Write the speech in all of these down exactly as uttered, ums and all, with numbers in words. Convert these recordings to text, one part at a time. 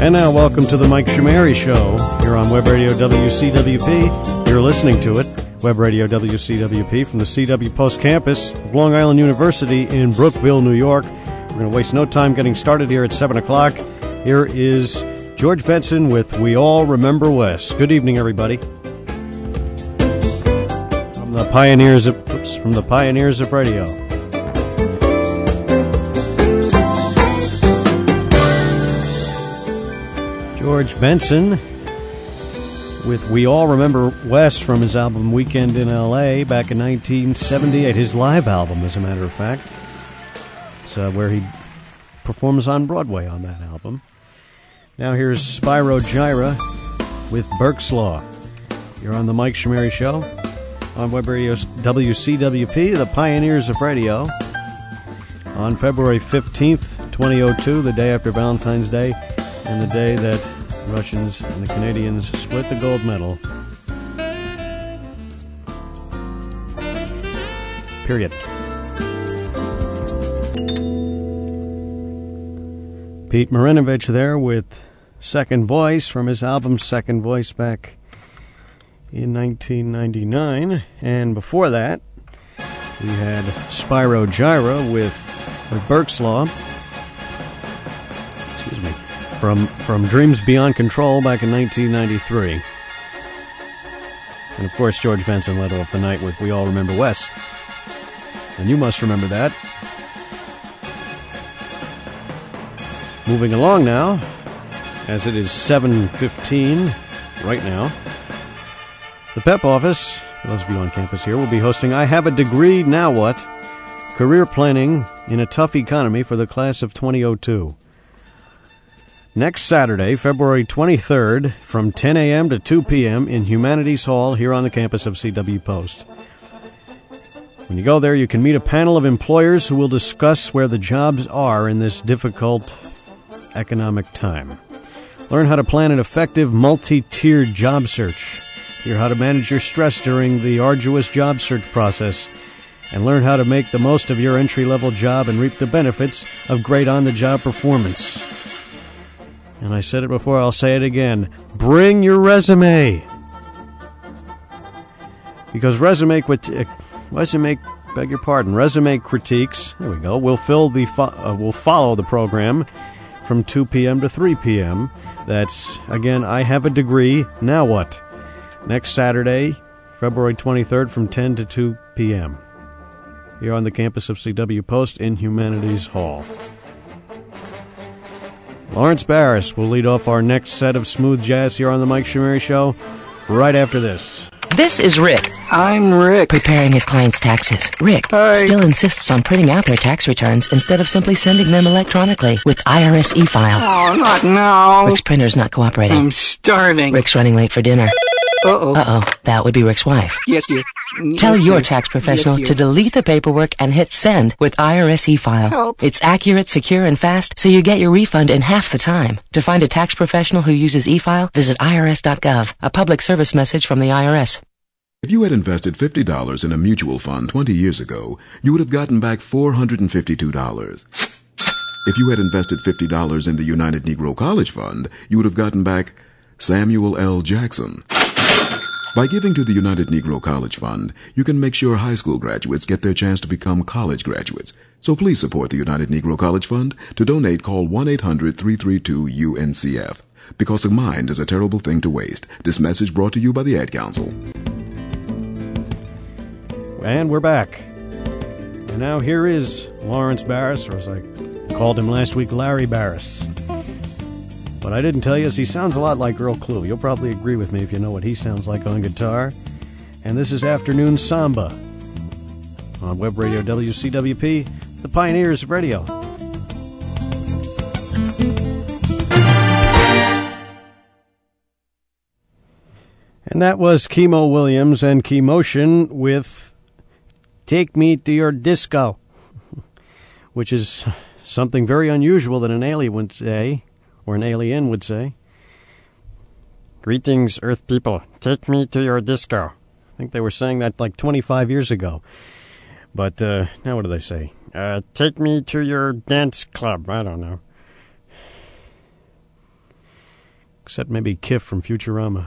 And now, welcome to the Mike Shamari Show. You're on Web Radio W C W P. You're listening to it, Web Radio W C W P, from the C W Post campus of Long Island University in Brookville, New York. We're going to waste no time getting started here at seven o'clock. Here is George Benson with We All Remember Wes. Good evening, everybody. From the pioneers of, oops, from the pioneers of radio. George Benson with We All Remember Wes from his album Weekend in L A back in nineteen seventy-eight. His live album, as a matter of fact. It's uh, where he performs on Broadway on that album. Now here's Spyro Gyra with Burke's Law. You're on the Mike Shamari Show on Web Radio W C W P, the pioneers of radio, on February fifteenth, twenty oh two, the day after Valentine's Day, and the day that Russians and the Canadians split the gold medal. Period. Pete Marinovich there with Second Voice from his album Second Voice back in nineteen ninety-nine. And before that, we had Spyro Gyra with, with Burke's Law. Excuse me. From from Dreams Beyond Control back in nineteen ninety-three. And of course, George Benson led off the night with We All Remember Wes. And you must remember that. Moving along now, as it is seven fifteen right now, the P E P office, for those of you on campus here, will be hosting I Have a Degree, Now What? Career Planning in a Tough Economy for the class of twenty oh two. Next Saturday, February twenty-third, from ten a.m. to two p.m. in Humanities Hall here on the campus of C W Post. When you go there, you can meet a panel of employers who will discuss where the jobs are in this difficult economic time. Learn how to plan an effective multi-tiered job search. Hear how to manage your stress during the arduous job search process. And learn how to make the most of your entry-level job and reap the benefits of great on-the-job performance. And I said it before, I'll say it again. Bring your resume. Because resume, uh, resume, beg your pardon, resume critiques, there we go, will fill the fo- uh, will follow the program from two p.m. to three p.m. That's, again, I Have a Degree, Now What? Next Saturday, February twenty-third, from ten to two p.m. here on the campus of C W Post in Humanities Hall. Lawrence Barris will lead off our next set of smooth jazz here on the Mike Shamari Show right after this. This is Rick. I'm Rick. Preparing his client's taxes. Rick Hi. Still insists on printing out their tax returns instead of simply sending them electronically with I R S e-file. Oh, not now. Rick's printer's not cooperating. I'm starving. Rick's running late for dinner. Uh-oh. Uh-oh. That would be Rick's wife. Yes, dear. Tell yes, your dear. tax professional yes, to delete the paperwork and hit send with I R S e-file. Help. It's accurate, secure, and fast, so you get your refund in half the time. To find a tax professional who uses e-file, visit I R S dot gov. A public service message from the I R S. If you had invested fifty dollars in a mutual fund twenty years ago, you would have gotten back four hundred fifty-two dollars. If you had invested fifty dollars in the United Negro College Fund, you would have gotten back Samuel L. Jackson. By giving to the United Negro College Fund, you can make sure high school graduates get their chance to become college graduates. So please support the United Negro College Fund. To donate, call one eight hundred three three two U N C F. Because a mind is a terrible thing to waste. This message brought to you by the Ad Council. And we're back. And now here is Lawrence Barris, or as I called him last week, Larry Barris. What I didn't tell you is he sounds a lot like Earl Klugh. You'll probably agree with me if you know what he sounds like on guitar. And this is Afternoon Samba on Web Radio W C W P, the pioneers of radio. And that was Kimo Williams and Keymotion with Take Me to Your Disco, which is something very unusual that an alien would say, or an alien would say. Greetings, Earth people. Take me to your disco. I think they were saying that like twenty-five years ago. But uh, now what do they say? Uh, take me to your dance club. I don't know. except maybe Kiff from Futurama.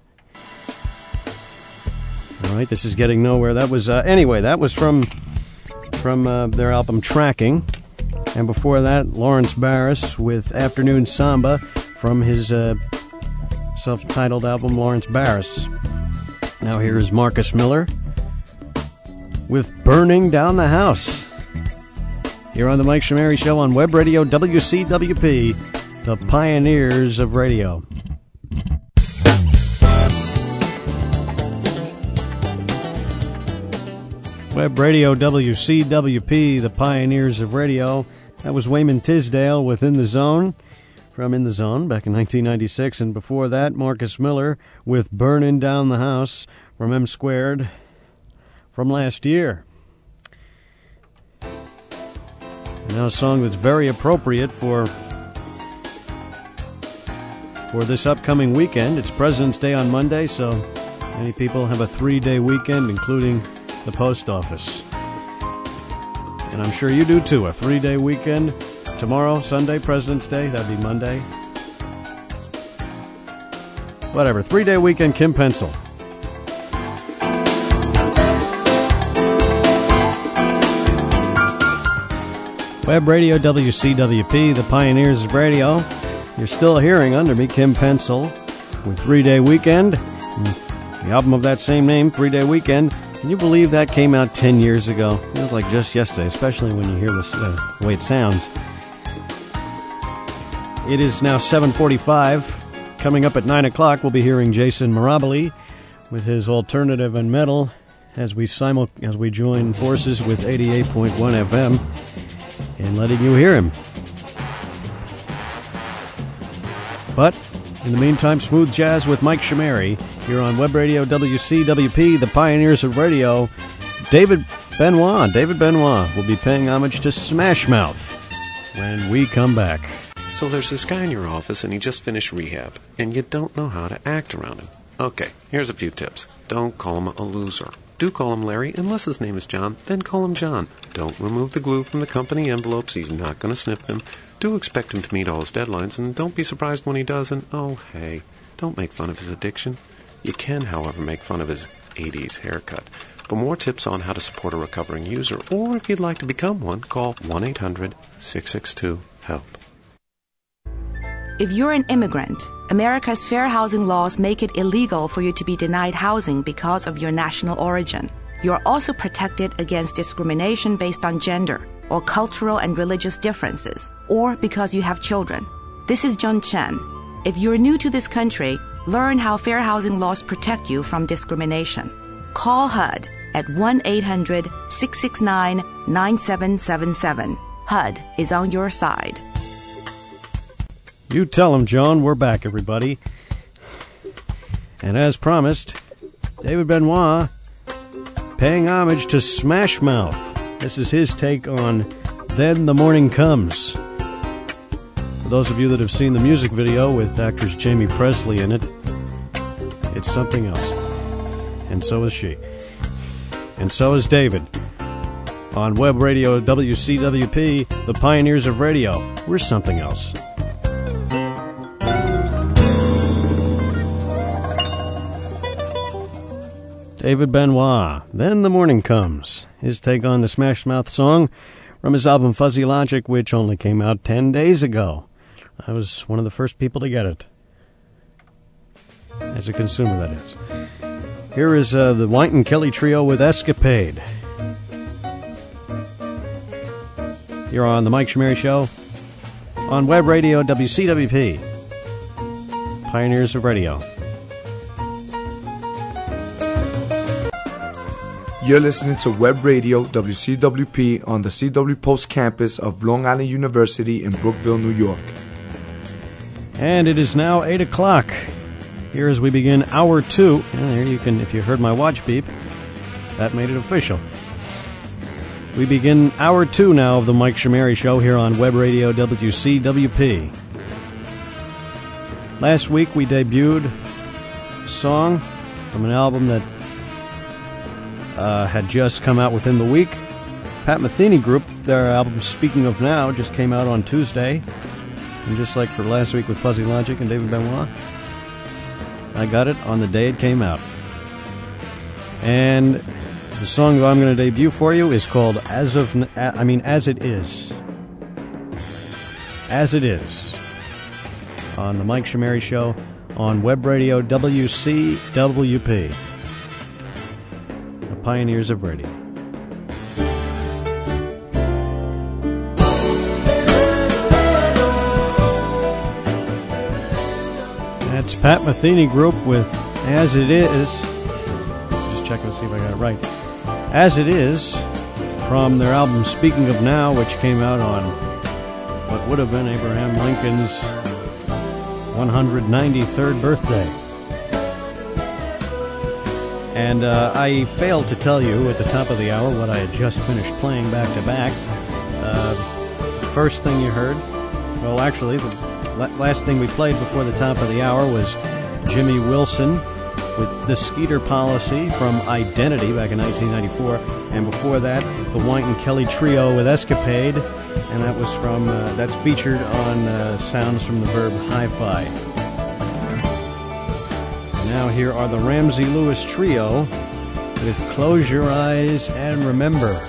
All right, this is getting nowhere. That was, uh, anyway, that was from from uh, their album Tracking. And before that, Lawrence Barris with Afternoon Samba from his uh, self-titled album Lawrence Barris. Now here is Marcus Miller with Burning Down the House. Here on the Mike Shamari Show on Web Radio W C W P, the pioneers of radio. Web Radio W C W P, the pioneers of radio. That was Wayman Tisdale with In the Zone, from In the Zone back in nineteen ninety-six. And before that, Marcus Miller with Burning Down the House from M Squared from last year. And now a song that's very appropriate for for this upcoming weekend. It's President's Day on Monday, so many people have a three-day weekend, including the post office. And I'm sure you do too. A three-day weekend. Tomorrow, Sunday, President's Day. That'd be Monday. Whatever. Three-day weekend, Kim Pencil. Web Radio W C W P, the pioneers of radio. You're still hearing under me Kim Pencil with Three-Day Weekend. The album of that same name, Three-Day Weekend. Can you believe that came out ten years ago? It feels like just yesterday, especially when you hear this, uh, the way it sounds. It is now seven forty-five. Coming up at nine o'clock, we'll be hearing Jason Mirabile with his alternative and metal as we simul- as we join forces with eighty-eight point one F M and letting you hear him. But in the meantime, smooth jazz with Mike Shamari here on Web Radio W C W P, the pioneers of radio. David Benoit, David Benoit will be paying homage to Smash Mouth when we come back. So there's this guy in your office and he just finished rehab, and you don't know how to act around him. Okay, here's a few tips. Don't call him a loser. Do call him Larry, unless his name is John, then call him John. Don't remove the glue from the company envelopes, he's not going to snip them. Do expect him to meet all his deadlines, and don't be surprised when he doesn't. Oh, hey, don't make fun of his addiction. You can, however, make fun of his eighties haircut. For more tips on how to support a recovering user, or if you'd like to become one, call one eight hundred six six two HELP. If you're an immigrant, America's fair housing laws make it illegal for you to be denied housing because of your national origin. You are also protected against discrimination based on gender or cultural and religious differences, or because you have children. This is John Chen. If you're new to this country, learn how fair housing laws protect you from discrimination. Call H U D at one eight hundred six six nine nine seven seven seven. H U D is on your side. You tell him, John. We're back, everybody. And as promised, David Benoit paying homage to Smash Mouth. This is his take on Then the Morning Comes. For those of you that have seen the music video with actress Jamie Presley in it, it's something else. And so is she. And so is David. On Web Radio W C W P, the pioneers of radio, we're something else. David Benoit, Then the Morning Comes. His take on the Smash Mouth song from his album Fuzzy Logic, which only came out ten days ago. I was one of the first people to get it. As a consumer, that is. Here is uh, the Wynton Kelly Trio with Escapade. You're on the Mike Shamari Show on Web Radio W C W P. Pioneers of Radio. You're listening to Web Radio W C W P on the C W Post campus of Long Island University in Brookville, New York. And it is now eight o'clock. Here as we begin hour two. And there you can, if you heard my watch beep, that made it official. We begin hour two now of the Mike Shamari Show here on Web Radio W C W P. Last week we debuted a song from an album that Uh, had just come out within the week. Pat Metheny Group, their album Speaking of Now, just came out on Tuesday. And just like for last week with Fuzzy Logic and David Benoit, I got it on the day it came out. And the song I'm going to debut for you is called As of I mean As It Is. As It Is. On the Mike Shamari Show on Web Radio W C W P. The Pioneers of Radio. That's Pat Metheny Group with As It Is. Just checking to see if I got it right. As It Is, from their album Speaking of Now, which came out on what would have been Abraham Lincoln's one hundred ninety-third birthday. And uh, I failed to tell you at the top of the hour what I had just finished playing back to back. Uh, first thing you heard, well, actually, the last thing we played before the top of the hour was Jimmy Wilson with The Skeeter Policy from Identity back in nineteen ninety-four. And before that, the Wynton Kelly Trio with Escapade. And that was from, uh, that's featured on uh, Sounds from the Verb Hi-Fi. And now here are the Ramsey Lewis Trio with Close Your Eyes and Remember.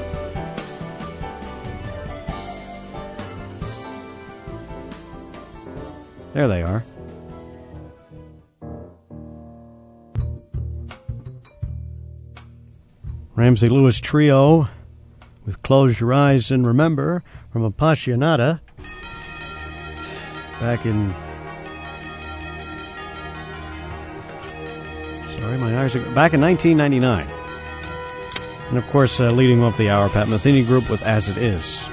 There they are. Ramsey Lewis Trio with Close Your Eyes and Remember from Appassionata back in... Sorry, my eyes are... Back in nineteen ninety-nine. And of course, uh, leading off the hour, Pat Metheny Group with As It Is.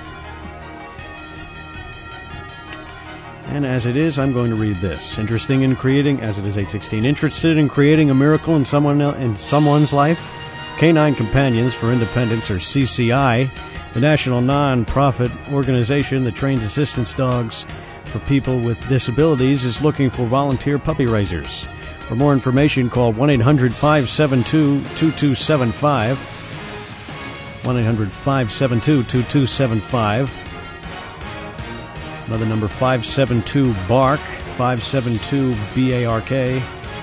And as it is, I'm going to read this. Interesting in creating, as it is eight sixteen, interested in creating a miracle in someone in someone's life? Canine Companions for Independence, or C C I, the national non-profit organization that trains assistance dogs for people with disabilities, is looking for volunteer puppy raisers. For more information, call one eight hundred five seven two two two seven five. one eight hundred five seven two two two seven five. Another number, five seven two bark, five seven two B A R K.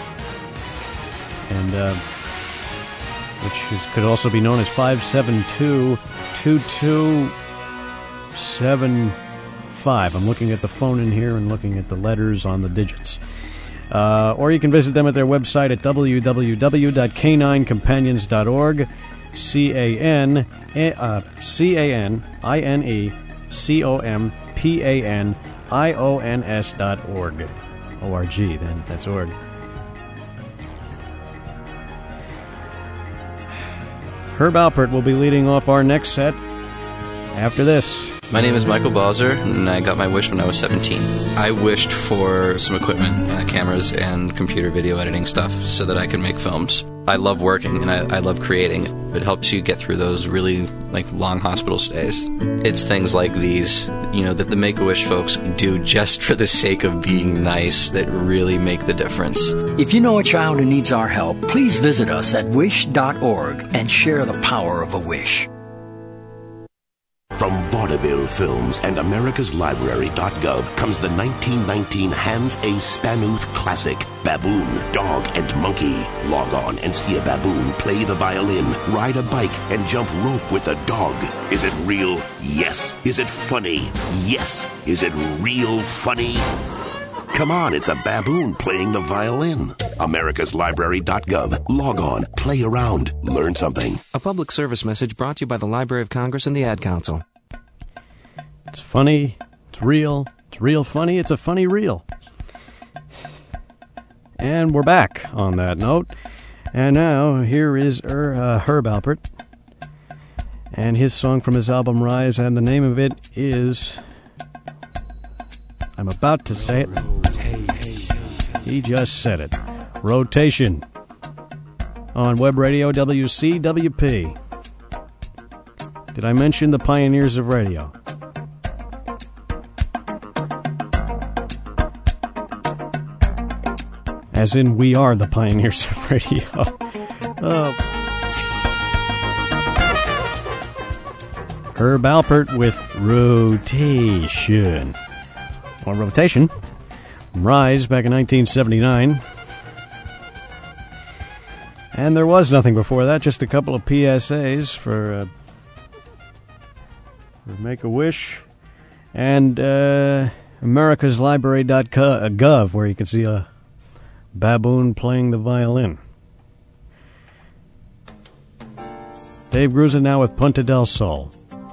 And, uh, which is, could also be known as five seven two two two seven five. I'm looking at the phone in here and looking at the letters on the digits. Uh, or you can visit them at their website at w w w dot canine companions dot org. C A N, uh, C A N I N E C O M P A N I O N S dot org. O R G, then, that's org. Herb Alpert will be leading off our next set after this. My name is Michael Balzer, and I got my wish when I was seventeen. I wished for some equipment, uh, cameras, and computer video editing stuff so that I can make films. I love working, and I, I love creating. It helps you get through those really, like, long hospital stays. It's things like these, you know, that the Make-A-Wish folks do just for the sake of being nice that really make the difference. If you know a child who needs our help, please visit us at wish dot org and share the power of a wish. From Vaudeville Films and Americas Library dot gov comes the nineteen nineteen Hans A. Spanuth classic, Baboon, Dog and Monkey. Log on and see a baboon play the violin, ride a bike, and jump rope with a dog. Is it real? Yes. Is it funny? Yes. Is it real funny? Come on, it's a baboon playing the violin. Americas Library dot gov. Log on, play around, learn something. A public service message brought to you by the Library of Congress and the Ad Council. It's funny, it's real, it's real funny, it's a funny reel. And we're back on that note. And now, here is er, uh, Herb Alpert and his song from his album Rise, and the name of it is... I'm about to say it. He just said it. Rotation. On Web Radio W C W P. Did I mention the Pioneers of Radio? As in, we are the Pioneers of Radio. Oh. Herb Alpert with Rotation. on rotation. Rise back in nineteen seventy-nine. And there was nothing before that, just a couple of P S As for, uh, for Make-A-Wish and uh, Americas Library dot gov, where you can see a baboon playing the violin. Dave Grusin now with Punta del Sol.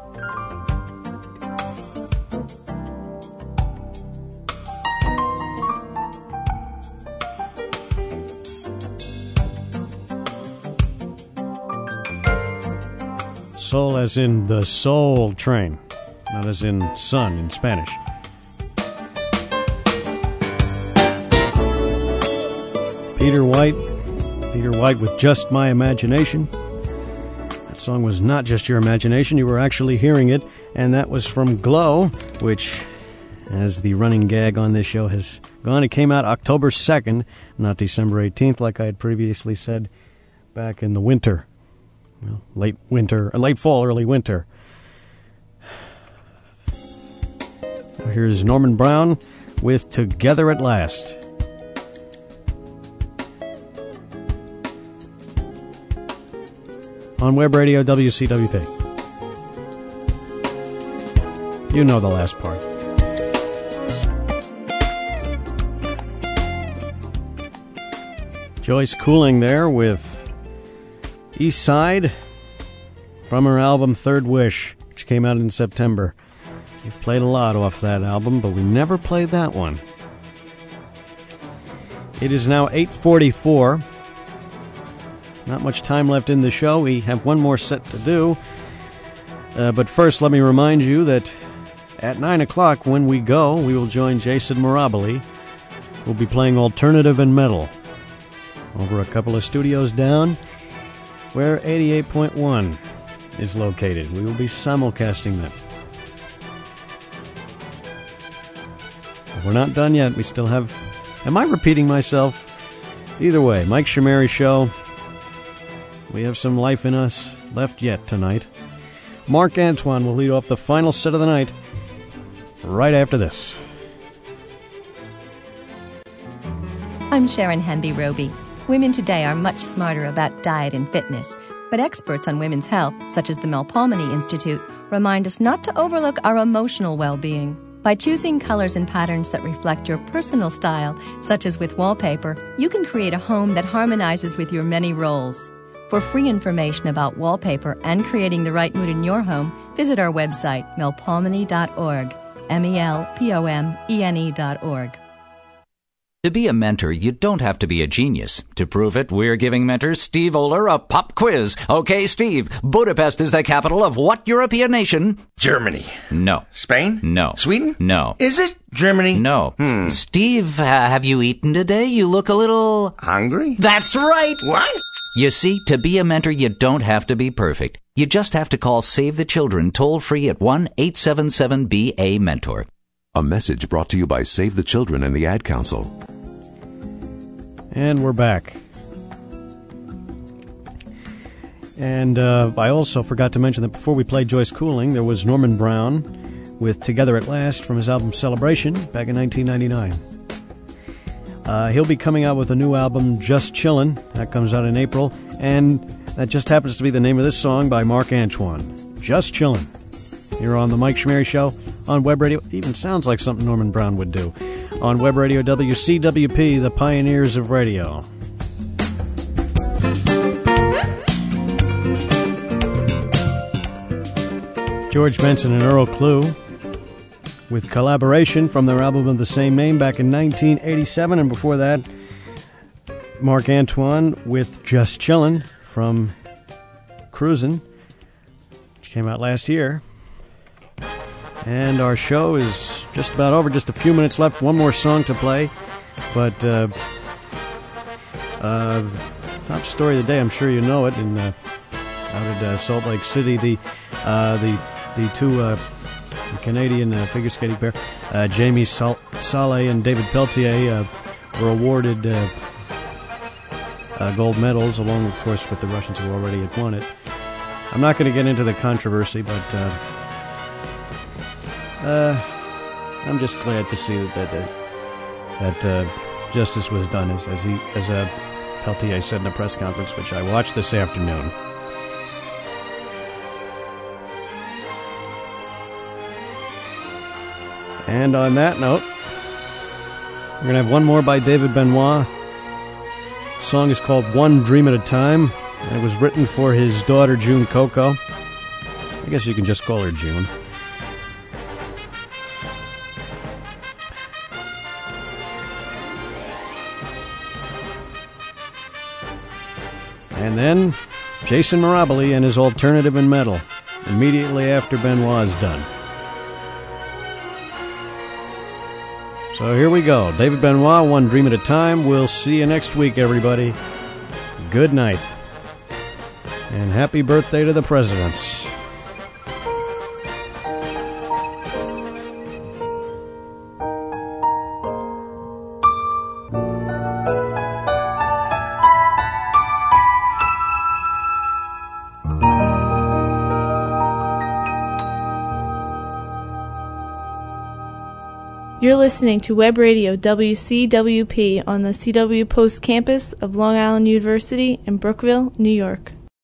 Soul as in the Soul Train, not as in sun in Spanish. Peter White, Peter White with Just My Imagination. That song was not just your imagination, you were actually hearing it, and that was from Glow, which, as the running gag on this show has gone, it came out October second, not December eighteenth, like I had previously said, back in the winter. Well, late winter, or late fall, early winter. Here's Norman Brown with Together at Last. On Web Radio W C W P. You know the last part. Joyce Cooling there with East Side from her album Third Wish, which came out in September. You've played a lot off that album, but we never played that one. It is now eight forty-four. Not much time left in the show. We have one more set to do. Uh, but first, let me remind you that at nine o'clock when we go, we will join Jason Mirabile. We'll be playing alternative and metal over a couple of studios down where eighty-eight point one is located. We will be simulcasting that. But we're not done yet. We still have... Am I repeating myself? Either way, Mike Shamari Show. We have some life in us left yet tonight. Mark Antoine will lead off the final set of the night right after this. I'm Sharon Hanby-Roby. Women today are much smarter about diet and fitness, but experts on women's health, such as the Melpomene Institute, remind us not to overlook our emotional well-being. By choosing colors and patterns that reflect your personal style, such as with wallpaper, you can create a home that harmonizes with your many roles. For free information about wallpaper and creating the right mood in your home, visit our website, melpomene dot org, M E L P O M E N E dot org. To be a mentor, you don't have to be a genius. To prove it, we're giving mentor Steve Oler a pop quiz. Okay, Steve, Budapest is the capital of what European nation? Germany. No. Spain? No. Sweden? No. Is it Germany? No. Hmm. Steve, uh, have you eaten today? You look a little... hungry? That's right! What? You see, to be a mentor, you don't have to be perfect. You just have to call Save the Children toll-free at one eight seven seven B A mentor. A message brought to you by Save the Children and the Ad Council. And we're back. And uh, I also forgot to mention that before we played Joyce Cooling, there was Norman Brown with Together at Last from his album Celebration back in nineteen ninety-nine. Uh, he'll be coming out with a new album, Just Chillin'. That comes out in April. And that just happens to be the name of this song by Mark Antoine. Just Chillin'. Here on the Mike Schmery Show on Web Radio. It even sounds like something Norman Brown would do. On Web Radio W C W P, the pioneers of radio. George Benson and Earl Klugh with Collaboration from their album of the same name back in nineteen eighty-seven. And before that, Mark Antoine with Just Chillin' from Cruisin', which came out last year. And our show is just about over. Just a few minutes left. One more song to play. But uh, uh, top story of the day, I'm sure you know it, in, uh, out at uh, Salt Lake City, the uh, the the two uh, the Canadian uh, figure skating pair, uh, Jamie Sal- Saleh and David Peltier, uh, were awarded uh, uh, gold medals, along, of course, with the Russians who already had won it. I'm not going to get into the controversy, but... Uh, Uh, I'm just glad to see that that, that, that uh, justice was done, as, as he as uh, Peltier said in a press conference, which I watched this afternoon. And on that note, we're going to have one more by David Benoit. The song is called One Dream at a Time, and it was written for his daughter, June Coco. I guess you can just call her June. And then Jason Mirabile and his Alternative and Metal, immediately after Benoit is done. So here we go. David Benoit, One Dream at a Time. We'll see you next week, everybody. Good night. And happy birthday to the presidents. You're listening to Web Radio W C W P on the C W Post campus of Long Island University in Brookville, New York.